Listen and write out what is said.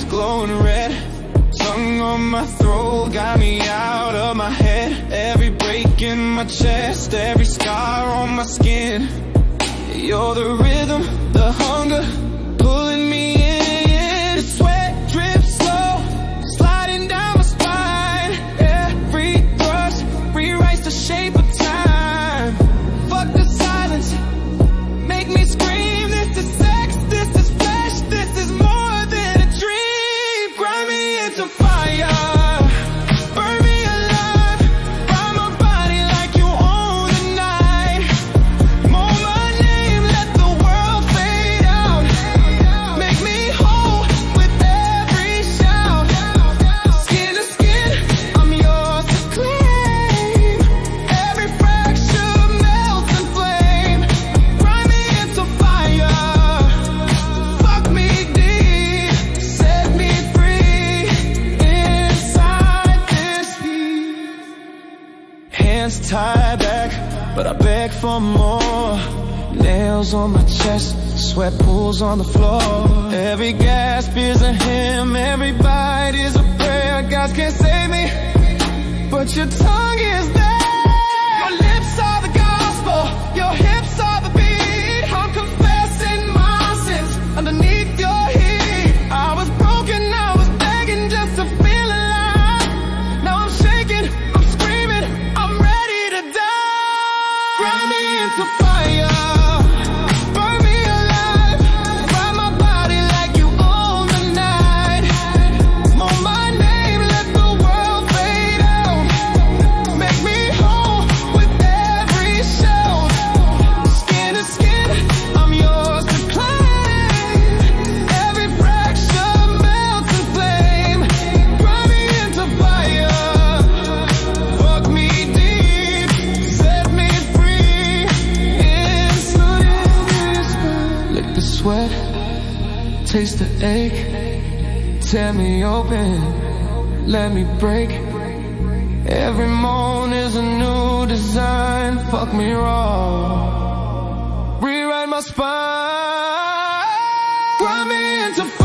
glowing red. Tongue on my throat, got me out of my head. Every break in my chest, every scar on my skin. You're the rhythm, the hunger, pulling me in. The sweat drips slow, sliding down my spine. Every thrust rewrites the shape of time. Fuck the silence, make me scream. This is sex, this is flesh, this is more than a dream. Grind me into fire, burn me alive, ride my body like you own the night. Mold my name, let the world fade out. Make me whole with every shout. Skin to skin, I'm yours to claim. Every fracture melts in flame. Grind me into fire, fuck me deep, set me free inside this heat. Hands tied back, but I beg for more. Nails on my chest, sweat pools on the floor. Every gasp is a hymn, every bite is a prayer. God can't save me, but your tongue is there. Your lips are the gospel, your hips are the beat. I'm confessing my sins underneath your heat. I was broken, I was begging just to feel alive. Now I'm shaking, I'm screaming, I'm ready to die. Grind me into fire, burn me alive, ride my body like you own the night. Mold my name, let the world fade out. Make me whole with every show. Skin to skin, I'm yours to claim. Every fracture melts in flame. Grind me into fire, fuck me deep, set me free inside this bed. Lick the sweat, taste the ache, tear me open, let me break. Every moan is a new design. Fuck me raw, rewrite my spine. Grind me into